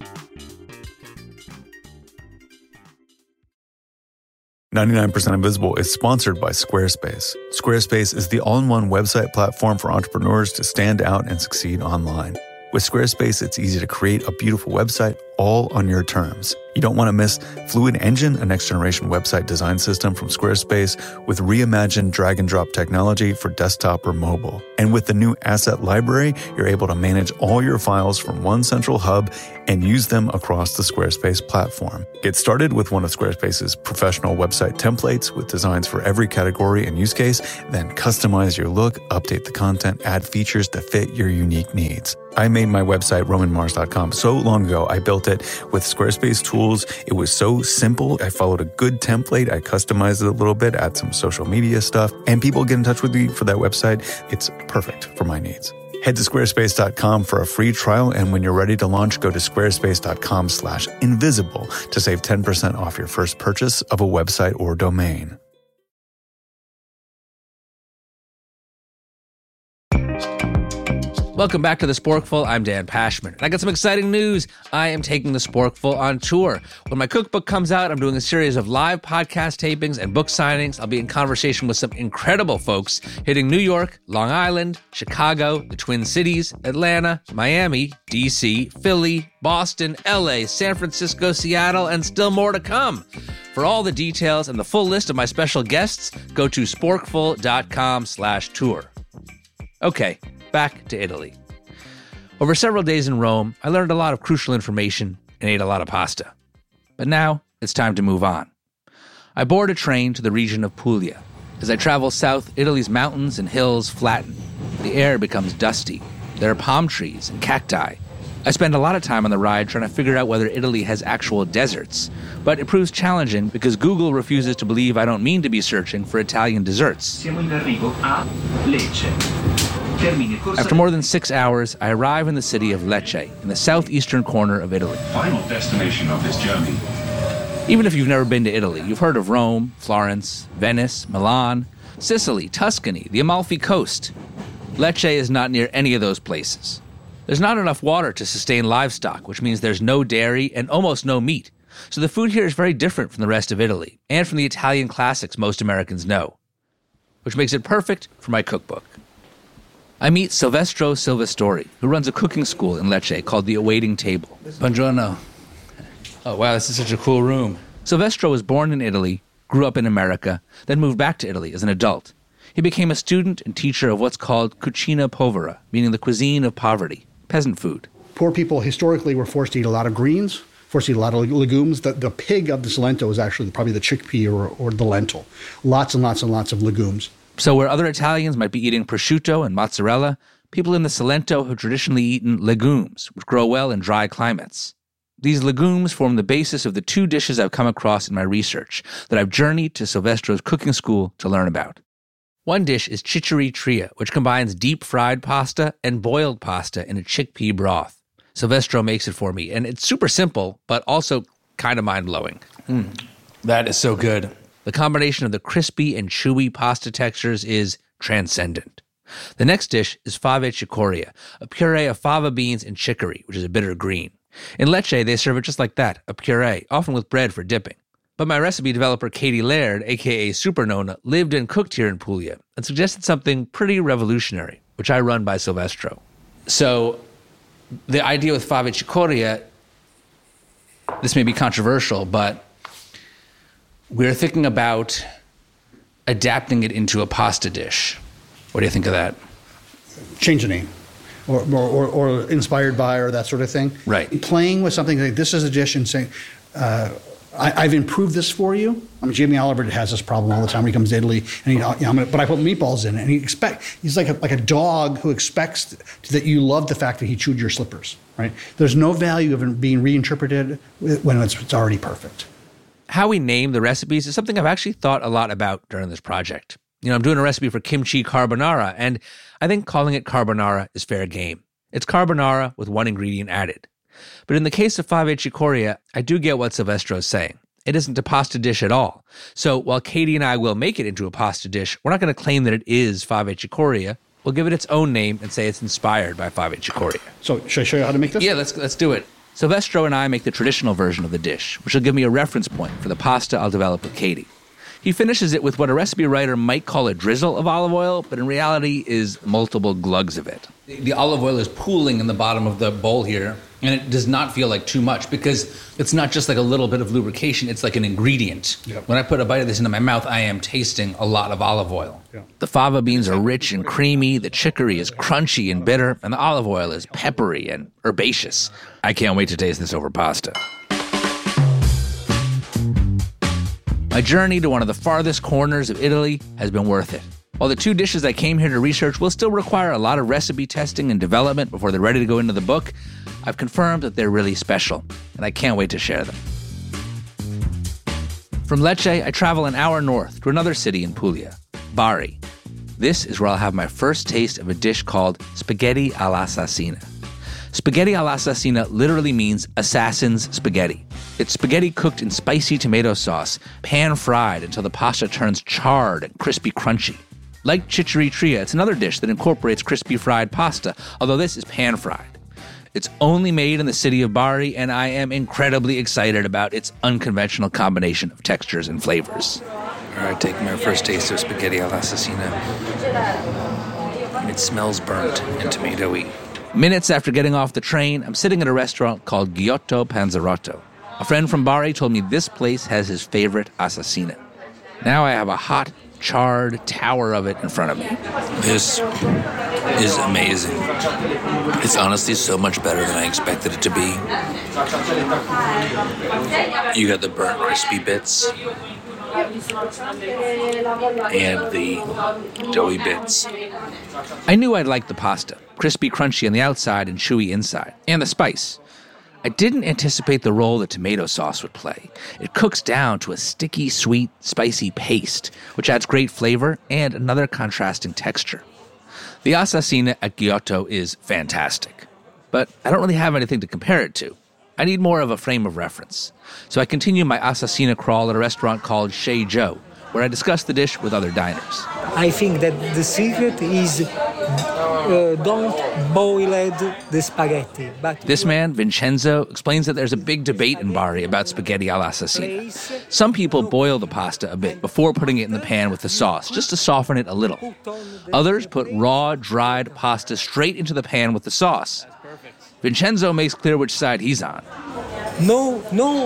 Speaker 1: 99% Invisible is sponsored by Squarespace. Squarespace is the all-in-one website platform for entrepreneurs to stand out and succeed online. With Squarespace, it's easy to create a beautiful website all on your terms. You don't want to miss Fluid Engine, a next-generation website design system from Squarespace with reimagined drag-and-drop technology for desktop or mobile. And with the new Asset Library, you're able to manage all your files from one central hub and use them across the Squarespace platform. Get started with one of Squarespace's professional website templates with designs for every category and use case, then customize your look, update the content, add features to fit your unique needs. I made my website, RomanMars.com, so long ago. I built it with Squarespace tools. It was so simple. I followed a good template. I customized it a little bit, add some social media stuff, and people get in touch with me for that website. It's perfect for my needs. Head to squarespace.com for a free trial, and when you're ready to launch, go to squarespace.com/invisible to save 10% off your first purchase of a website or domain.
Speaker 2: Welcome back to The Sporkful. I'm Dan Pashman. And I got some exciting news. I am taking The Sporkful on tour. When my cookbook comes out, I'm doing a series of live podcast tapings and book signings. I'll be in conversation with some incredible folks hitting New York, Long Island, Chicago, the Twin Cities, Atlanta, Miami, DC, Philly, Boston, LA, San Francisco, Seattle, and still more to come. For all the details and the full list of my special guests, go to sporkful.com/tour. Okay, back to Italy. Over several days in Rome, I learned a lot of crucial information and ate a lot of pasta. But now, it's time to move on. I board a train to the region of Puglia. As I travel south, Italy's mountains and hills flatten. The air becomes dusty. There are palm trees and cacti. I spend a lot of time on the ride trying to figure out whether Italy has actual deserts. But it proves challenging because Google refuses to believe I don't mean to be searching for Italian desserts.
Speaker 13: Siamo in arrivo a Lecce.
Speaker 2: After more than 6 hours, I arrive in the city of Lecce, in the southeastern corner of Italy.
Speaker 13: Final destination of this journey.
Speaker 2: Even if you've never been to Italy, you've heard of Rome, Florence, Venice, Milan, Sicily, Tuscany, the Amalfi Coast. Lecce is not near any of those places. There's not enough water to sustain livestock, which means there's no dairy and almost no meat. So the food here is very different from the rest of Italy, and from the Italian classics most Americans know, which makes it perfect for my cookbook. I meet Silvestro Silvestori, who runs a cooking school in Lecce called The Awaiting Table. Buongiorno. Oh, wow, this is such a cool room. Silvestro was born in Italy, grew up in America, then moved back to Italy as an adult. He became a student and teacher of what's called cucina povera, meaning the cuisine of poverty, peasant food.
Speaker 14: Poor people historically were forced to eat a lot of greens, forced to eat a lot of legumes. The pig of the Salento is actually probably the chickpea or the lentil. Lots and lots and lots of legumes.
Speaker 2: So where other Italians might be eating prosciutto and mozzarella, people in the Salento have traditionally eaten legumes, which grow well in dry climates. These legumes form the basis of the two dishes I've come across in my research that I've journeyed to Silvestro's cooking school to learn about. One dish is chichiri tria, which combines deep-fried pasta and boiled pasta in a chickpea broth. Silvestro makes it for me, and it's super simple, but also kind of mind-blowing. That is so good. The combination of the crispy and chewy pasta textures is transcendent. The next dish is fave cicoria, a puree of fava beans and chicory, which is a bitter green. In Lecce, they serve it just like that, a puree, often with bread for dipping. But my recipe developer Katie Laird, a.k.a. Super Nonna, lived and cooked here in Puglia and suggested something pretty revolutionary, which I run by Silvestro. So the idea with fave cicoria, this may be controversial, but we're thinking about adapting it into a pasta dish. What do you think of that?
Speaker 14: Change the name. Or inspired by, or that sort of thing.
Speaker 2: Right.
Speaker 14: Playing with something like this is a dish and saying, I've improved this for you. I mean, Jamie Oliver has this problem all the time when he comes to Italy, and but I put meatballs in it, and he's like a dog who expects that you love the fact that he chewed your slippers. Right? There's no value of it being reinterpreted when it's already perfect.
Speaker 2: How we name the recipes is something I've actually thought a lot about during this project. I'm doing a recipe for kimchi carbonara, and I think calling it carbonara is fair game. It's carbonara with one ingredient added. But in the case of fave cicoria, I do get what Silvestro's saying. It isn't a pasta dish at all. So while Katie and I will make it into a pasta dish, we're not going to claim that it is fave cicoria. We'll give it its own name and say it's inspired by fave cicoria.
Speaker 14: So should I show you how to make this?
Speaker 2: Yeah, let's do it. Silvestro and I make the traditional version of the dish, which will give me a reference point for the pasta I'll develop with Katie. He finishes it with what a recipe writer might call a drizzle of olive oil, but in reality is multiple glugs of it. The olive oil is pooling in the bottom of the bowl here, and it does not feel like too much because it's not just like a little bit of lubrication, it's like an ingredient. Yep. When I put a bite of this into my mouth, I am tasting a lot of olive oil. Yep. The fava beans are rich and creamy, the chicory is crunchy and bitter, and the olive oil is peppery and herbaceous. I can't wait to taste this over pasta. My journey to one of the farthest corners of Italy has been worth it. While the two dishes I came here to research will still require a lot of recipe testing and development before they're ready to go into the book, I've confirmed that they're really special, and I can't wait to share them. From Lecce, I travel an hour north to another city in Puglia, Bari. This is where I'll have my first taste of a dish called spaghetti all'assassina. Spaghetti all'assassina literally means assassin's spaghetti. It's spaghetti cooked in spicy tomato sauce, pan-fried until the pasta turns charred and crispy crunchy. Like chichiri-tria, it's another dish that incorporates crispy fried pasta, although this is pan-fried. It's only made in the city of Bari, and I am incredibly excited about its unconventional combination of textures and flavors. All right, taking my first taste of spaghetti all'assassina. It smells burnt and tomatoey. Minutes after getting off the train, I'm sitting at a restaurant called Giotto Panzerotto. A friend from Bari told me this place has his favorite assassina. Now I have a hot, charred tower of it in front of me. This is amazing. It's honestly so much better than I expected it to be. You got the burnt, crispy bits and the doughy bits. I knew I'd like the pasta, crispy, crunchy on the outside and chewy inside, and the spice. I didn't anticipate the role that tomato sauce would play. It cooks down to a sticky, sweet, spicy paste, which adds great flavor and another contrasting texture. The assassina at Giotto is fantastic, but I don't really have anything to compare it to. I need more of a frame of reference. So I continue my assassina crawl at a restaurant called Chez Joe, where I discuss the dish with other diners.
Speaker 15: I think that the secret is don't boil the spaghetti. But
Speaker 2: this man, Vincenzo, explains that there's a big debate in Bari about spaghetti all'assassina. Some people boil the pasta a bit before putting it in the pan with the sauce, just to soften it a little. Others put raw, dried pasta straight into the pan with the sauce. Vincenzo makes clear which side he's on.
Speaker 15: No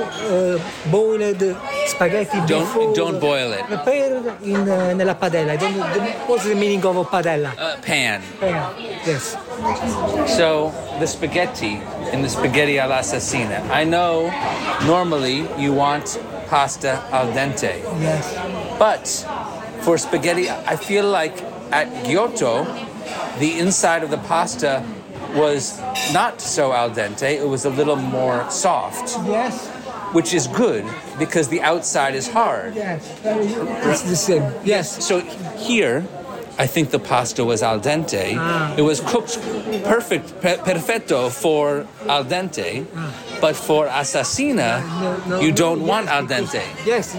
Speaker 15: boiled spaghetti before.
Speaker 2: Don't boil it.
Speaker 15: Prepare nella padella. What's the meaning of a padella?
Speaker 2: Pan.
Speaker 15: Pan, yes.
Speaker 2: So the spaghetti in the spaghetti all'assassina. I know normally you want pasta al dente.
Speaker 15: Yes.
Speaker 2: But for spaghetti, I feel like at Giotto, the inside of the pasta was not so al dente, it was a little more soft.
Speaker 15: Yes.
Speaker 2: Which is good because the outside is hard.
Speaker 15: Yes, it's the same. Yes.
Speaker 2: So here, I think the pasta was al dente. It was cooked perfetto for al dente, but for assassina, you don't want al dente.
Speaker 15: Yes,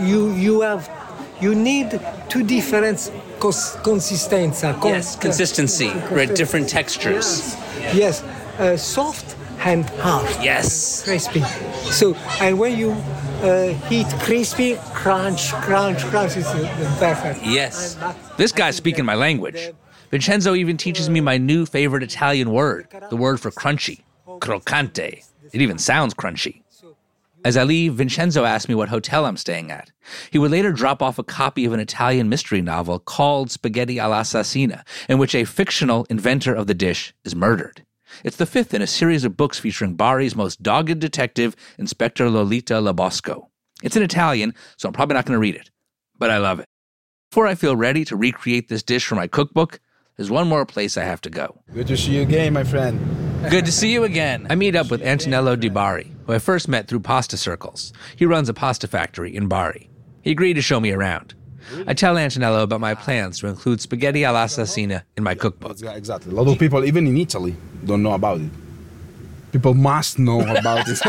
Speaker 15: you need two different consistency.
Speaker 2: Yes, consistency, right? Different textures.
Speaker 15: Yes, soft and hard.
Speaker 2: Yes.
Speaker 15: Crispy. So, and when you heat crispy, crunch, it's perfect.
Speaker 2: Yes. This guy's speaking my language. Vincenzo even teaches me my new favorite Italian word, the word for crunchy, croccante. It even sounds crunchy. As I leave, Vincenzo asks me what hotel I'm staying at. He would later drop off a copy of an Italian mystery novel called Spaghetti all'assassina, in which a fictional inventor of the dish is murdered. It's the fifth in a series of books featuring Bari's most dogged detective, Inspector Lolita Labosco. It's in Italian, so I'm probably not going to read it, but I love it. Before I feel ready to recreate this dish for my cookbook, there's one more place I have to go.
Speaker 16: Good to see you again, my friend.
Speaker 2: Good to see you again. I meet up with Antonello Di Bari, who I first met through Pasta Circles. He runs a pasta factory in Bari. He agreed to show me around. I tell Antonello about my plans to include spaghetti all'assassina in my cookbook.
Speaker 16: Exactly. A lot of people, even in Italy, don't know about it. People must know about it.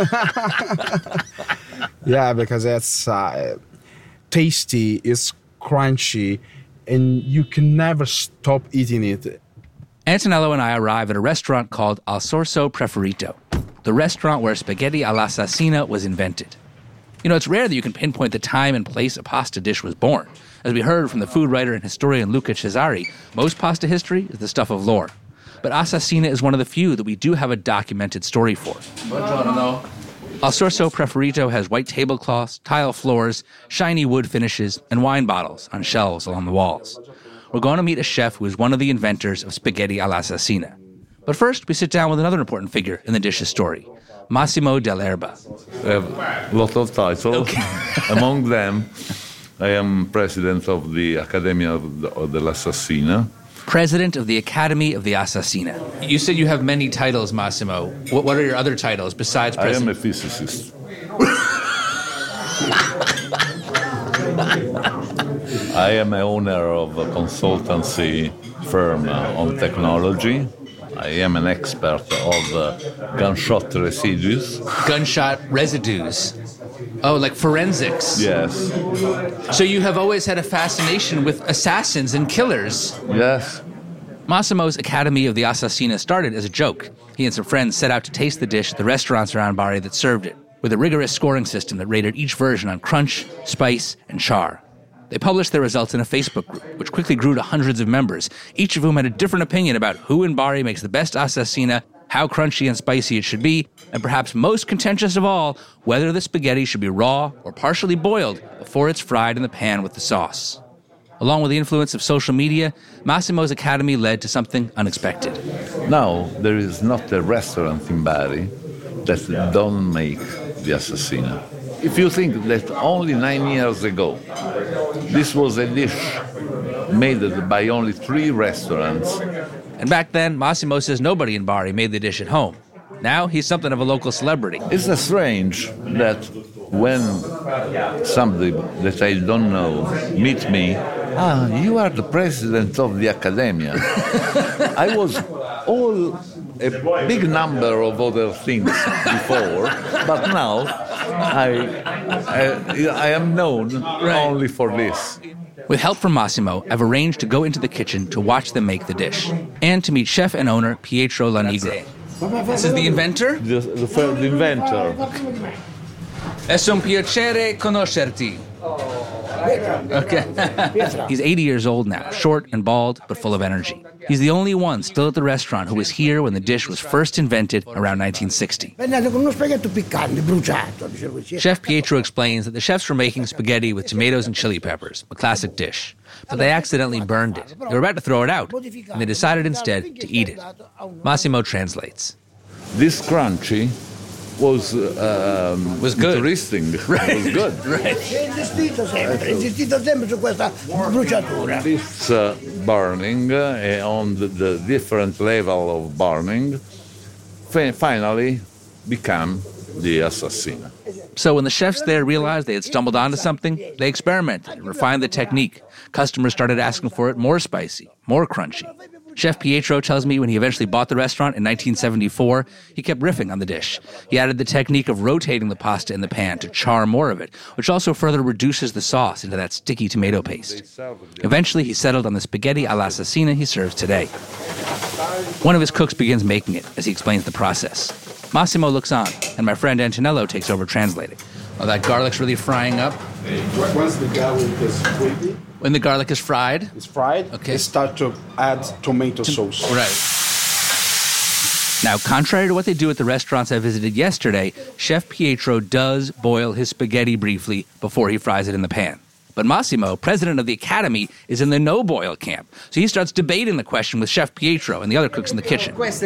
Speaker 16: Yeah, because it's tasty, it's crunchy, and you can never stop eating it.
Speaker 2: Antonello and I arrive at a restaurant called Al Sorso Preferito, the restaurant where spaghetti all'assassina was invented. You know, it's rare that you can pinpoint the time and place a pasta dish was born. As we heard from the food writer and historian Luca Cesari, most pasta history is the stuff of lore. But assassina is one of the few that we do have a documented story for. Buongiorno. Al Sorso Preferito has white tablecloths, tile floors, shiny wood finishes, and wine bottles on shelves along the walls. We're going to meet a chef who is one of the inventors of spaghetti all'assassina. But first, we sit down with another important figure in the dish's story, Massimo Dell'Erba.
Speaker 17: I have a lot of titles. Okay. Among them, I am president of the Academy of dell'Assassina.
Speaker 2: President of the Academy of the Assassina. You said you have many titles, Massimo. What are your other titles besides president?
Speaker 17: I am a physicist. I am an owner of a consultancy firm on technology. I am an expert of gunshot residues.
Speaker 2: Gunshot residues. Oh, like forensics.
Speaker 17: Yes.
Speaker 2: So you have always had a fascination with assassins and killers.
Speaker 17: Yes.
Speaker 2: Massimo's Academy of the Assassina started as a joke. He and some friends set out to taste the dish at the restaurants around Bari that served it, with a rigorous scoring system that rated each version on crunch, spice, and char. They published their results in a Facebook group, which quickly grew to hundreds of members, each of whom had a different opinion about who in Bari makes the best assassina, how crunchy and spicy it should be, and perhaps most contentious of all, whether the spaghetti should be raw or partially boiled before it's fried in the pan with the sauce. Along with the influence of social media, Massimo's Academy led to something unexpected.
Speaker 17: Now, there is not a restaurant in Bari that don't make the assassina. If you think that only 9 years ago, this was a dish made by only 3 restaurants.
Speaker 2: And back then, Massimo says nobody in Bari made the dish at home. Now he's something of a local celebrity.
Speaker 17: It's strange that when somebody that I don't know meet me, you are the president of the Academia. I was all a big number of other things before, but now I am known only for this.
Speaker 2: With help from Massimo, I've arranged to go into the kitchen to watch them make the dish, and to meet chef and owner Pietro Lanigro. This is the inventor?
Speaker 17: The inventor.
Speaker 2: È un piacere conoscerti. Okay. He's 80 years old now, short and bald, but full of energy. He's the only one still at the restaurant who was here when the dish was first invented around 1960. Chef Pietro explains that the chefs were making spaghetti with tomatoes and chili peppers, a classic dish. But they accidentally burned it. They were about to throw it out, and they decided instead to eat it. Massimo translates.
Speaker 17: This crunchy was good. Interesting.
Speaker 2: Right.
Speaker 17: It was good.
Speaker 2: Right.
Speaker 17: This burning on the different level of burning finally became the assassina.
Speaker 2: So when the chefs there realized they had stumbled onto something, they experimented and refined the technique. Customers started asking for it more spicy, more crunchy. Chef Pietro tells me when he eventually bought the restaurant in 1974, he kept riffing on the dish. He added the technique of rotating the pasta in the pan to char more of it, which also further reduces the sauce into that sticky tomato paste. Eventually, he settled on the spaghetti all'assassina he serves today. One of his cooks begins making it as he explains the process. Massimo looks on, and my friend Antonello takes over translating. Oh, that garlic's really frying up.
Speaker 16: Once the garlic is crispy,
Speaker 2: when the garlic is fried?
Speaker 16: It's fried.
Speaker 2: Okay.
Speaker 16: They start to add tomato sauce.
Speaker 2: Right. Now, contrary to what they do at the restaurants I visited yesterday, Chef Pietro does boil his spaghetti briefly before he fries it in the pan. But Massimo, president of the Academy, is in the no-boil camp. So he starts debating the question with Chef Pietro and the other cooks in the kitchen. What's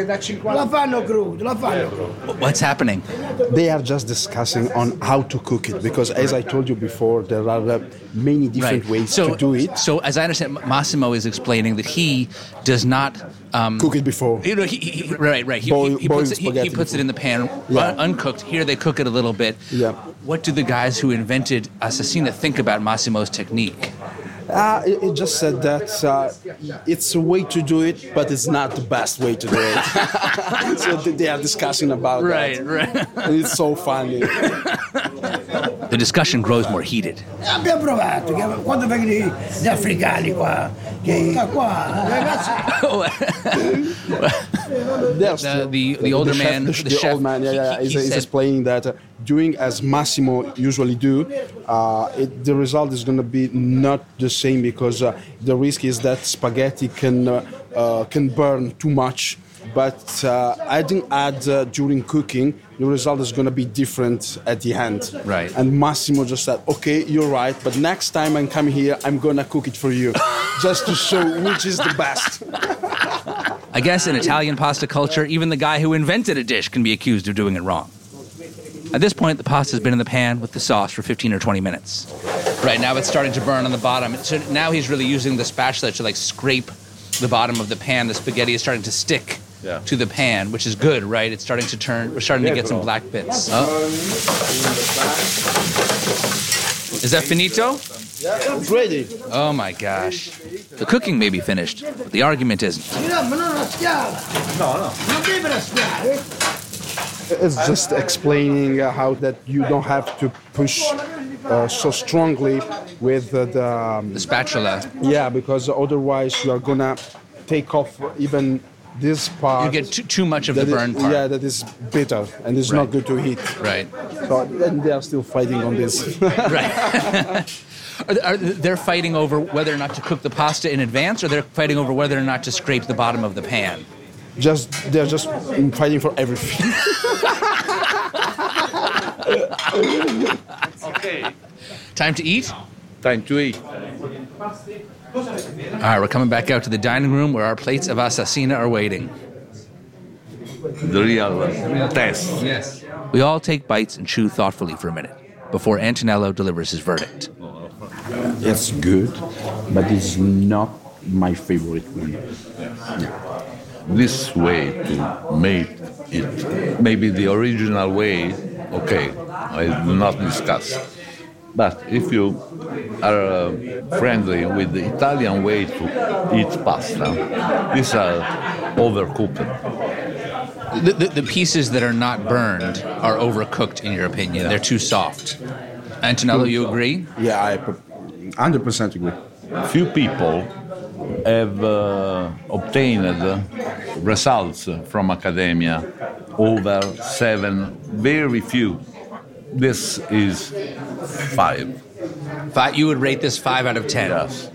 Speaker 2: happening?
Speaker 16: They are just discussing on how to cook it, because as I told you before, there are many different ways to do it.
Speaker 2: So as I understand, Massimo is explaining that he does not...
Speaker 16: cook it before.
Speaker 2: You know, he puts it in the pan, uncooked. Here they cook it a little bit.
Speaker 16: Yeah.
Speaker 2: What do the guys who invented Assassina think about Massimo's technique?
Speaker 16: It just said that it's a way to do it, but it's not the best way to do it. So they are discussing about that.
Speaker 2: Right.
Speaker 16: And it's so funny.
Speaker 2: The discussion grows more heated.
Speaker 18: Abbiamo provato, quando vengono gli africani qua,
Speaker 2: the older man, the chef,
Speaker 16: old man, is explaining that doing as Massimo usually do, the result is going to be not the same, because the risk is that spaghetti can burn too much. But adding during cooking, the result is going to be different at the end.
Speaker 2: Right.
Speaker 16: And Massimo just said, okay, you're right, but next time I come here, I'm going to cook it for you, just to show which is the best.
Speaker 2: I guess in Italian pasta culture, even the guy who invented a dish can be accused of doing it wrong. At this point, the pasta's been in the pan with the sauce for 15 or 20 minutes. Right, now it's starting to burn on the bottom. So now he's really using the spatula to scrape the bottom of the pan. The spaghetti is starting to stick to the pan, which is good, right? It's starting to turn. We're starting to get some black bits. Oh. Is that finito?
Speaker 16: Yeah, it's ready.
Speaker 2: Oh my gosh. The cooking may be finished, but the argument isn't.
Speaker 16: It's just explaining how that you don't have to push so strongly with the
Speaker 2: spatula.
Speaker 16: Yeah, because otherwise you are gonna take off even this part.
Speaker 2: You get too much of the burn part.
Speaker 16: Yeah, that is bitter and it's not good to eat.
Speaker 2: Right.
Speaker 16: So, and they are still fighting on this.
Speaker 2: Right. They're fighting over whether or not to cook the pasta in advance, or they're fighting over whether or not to scrape the bottom of the pan?
Speaker 16: They're just fighting for everything.
Speaker 2: Okay. Time to eat?
Speaker 17: Time to eat.
Speaker 2: All right, we're coming back out to the dining room where our plates of assassina are waiting.
Speaker 17: The real test.
Speaker 2: Yes. We all take bites and chew thoughtfully for a minute before Antonello delivers his verdict.
Speaker 19: It's good, but it's not my favorite one.
Speaker 17: Yeah. This way to make it, maybe the original way, okay, I will not discuss. But if you are friendly with the Italian way to eat pasta, these are overcooked.
Speaker 2: The pieces that are not burned are overcooked, in your opinion. They're too soft. Antonello, you agree?
Speaker 19: Yeah, I 100% agree.
Speaker 17: Few people have obtained results from academia, over 7, very few. This is 5.
Speaker 2: 5. You would rate this 5 out of 10?
Speaker 17: Yes.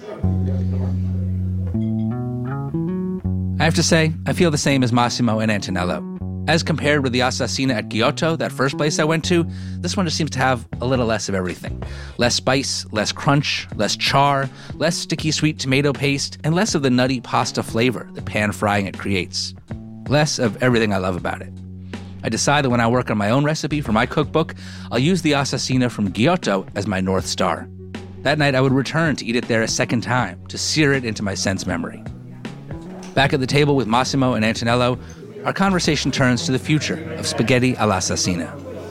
Speaker 2: I have to say, I feel the same as Massimo and Antonello. As compared with the Assassina at Giotto, that first place I went to, this one just seems to have a little less of everything. Less spice, less crunch, less char, less sticky sweet tomato paste, and less of the nutty pasta flavor that pan frying it creates. Less of everything I love about it. I decided when I work on my own recipe for my cookbook, I'll use the Assassina from Giotto as my North Star. That night I would return to eat it there a second time, to sear it into my sense memory. Back at the table with Massimo and Antonello, our conversation turns to the future of spaghetti all'assassina.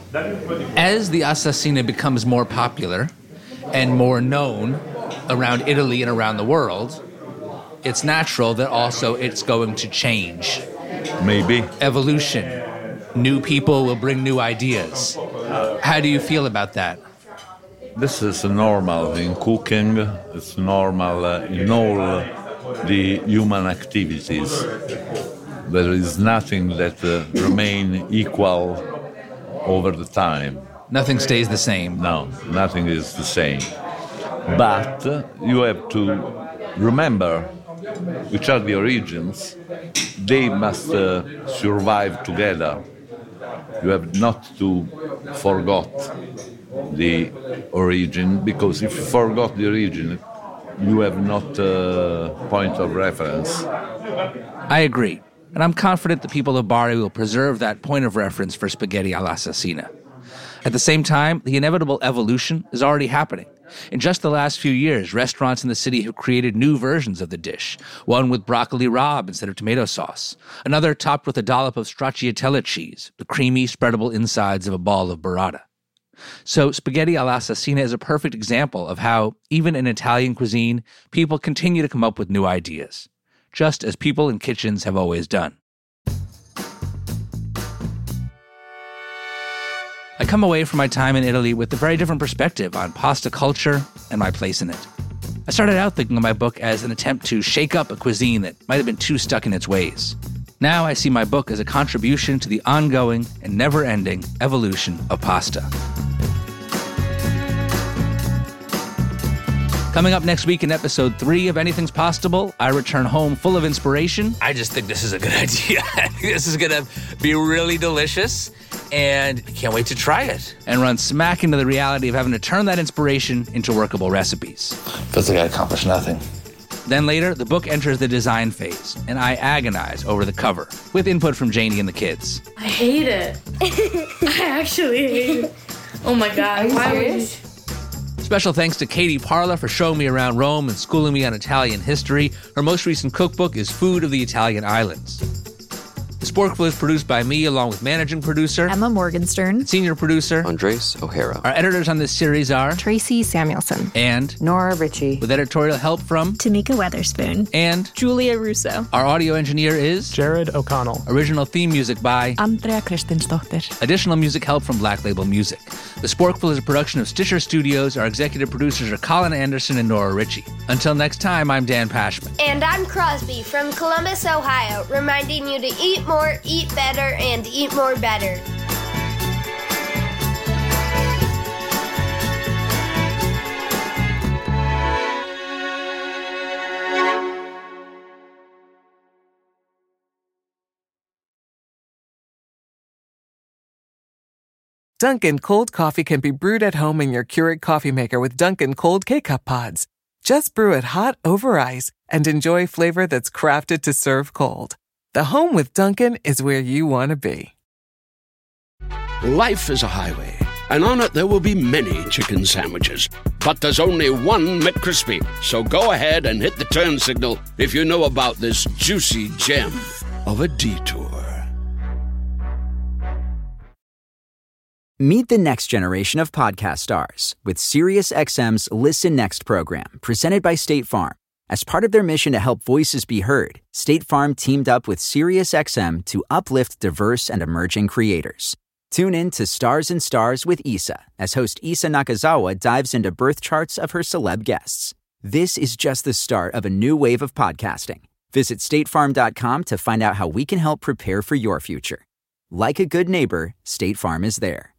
Speaker 2: As the assassina becomes more popular and more known around Italy and around the world, it's natural that also it's going to change.
Speaker 17: Maybe.
Speaker 2: Evolution. New people will bring new ideas. How do you feel about that?
Speaker 17: This is normal in cooking. It's normal in all the human activities. There is nothing that remains equal over the time.
Speaker 2: Nothing stays the same.
Speaker 17: No, nothing is the same. But you have to remember which are the origins. They must survive together. You have not to forget the origin, because if you forgot the origin, you have not a point of reference.
Speaker 2: I agree. And I'm confident the people of Bari will preserve that point of reference for spaghetti all'assassina. At the same time, the inevitable evolution is already happening. In just the last few years, restaurants in the city have created new versions of the dish, one with broccoli rabe instead of tomato sauce, another topped with a dollop of stracciatella cheese, the creamy, spreadable insides of a ball of burrata. So spaghetti all'assassina is a perfect example of how, even in Italian cuisine, people continue to come up with new ideas, just as people in kitchens have always done. I come away from my time in Italy with a very different perspective on pasta culture and my place in it. I started out thinking of my book as an attempt to shake up a cuisine that might have been too stuck in its ways. Now I see my book as a contribution to the ongoing and never-ending evolution of pasta. Coming up next week in episode 3 of Anything's Possible, I return home full of inspiration. I just think this is a good idea. I think this is going to be really delicious, and I can't wait to try it. And run smack into the reality of having to turn that inspiration into workable recipes. Feels like I accomplished nothing. Then later, the book enters the design phase, and I agonize over the cover, with input from Janie and the kids.
Speaker 20: I hate it. I actually hate it. Oh my God. Why would you?
Speaker 2: Special thanks to Katie Parla for showing me around Rome and schooling me on Italian history. Her most recent cookbook is Food of the Italian Islands. The Sporkful is produced by me, along with managing producer
Speaker 21: Emma Morgenstern,
Speaker 2: senior producer
Speaker 22: Andres O'Hara.
Speaker 2: Our editors on this series are
Speaker 21: Tracy Samuelson,
Speaker 2: and
Speaker 21: Nora Ritchie,
Speaker 2: with editorial help from
Speaker 21: Tamika Weatherspoon
Speaker 2: and
Speaker 21: Julia Russo.
Speaker 2: Our audio engineer is
Speaker 23: Jared O'Connell.
Speaker 2: Original theme music by
Speaker 21: Andrea Kristinsdottir.
Speaker 2: Additional music help from Black Label Music. The Sporkful is a production of Stitcher Studios. Our executive producers are Colin Anderson and Nora Ritchie. Until next time, I'm Dan Pashman.
Speaker 24: And I'm Crosby from Columbus, Ohio, reminding you to eat more, eat better, and eat more better.
Speaker 25: Dunkin' cold coffee can be brewed at home in your Keurig coffee maker with Dunkin' Cold K-Cup pods. Just brew it hot over ice and enjoy flavor that's crafted to serve cold. The home with Dunkin' is where you want to be.
Speaker 26: Life is a highway, and on it there will be many chicken sandwiches. But there's only one McCrispy. So go ahead and hit the turn signal if you know about this juicy gem of a detour.
Speaker 27: Meet the next generation of podcast stars with SiriusXM's Listen Next program, presented by State Farm. As part of their mission to help voices be heard, State Farm teamed up with SiriusXM to uplift diverse and emerging creators. Tune in to Stars and Stars with Issa, as host Issa Nakazawa dives into birth charts of her celeb guests. This is just the start of a new wave of podcasting. Visit statefarm.com to find out how we can help prepare for your future. Like a good neighbor, State Farm is there.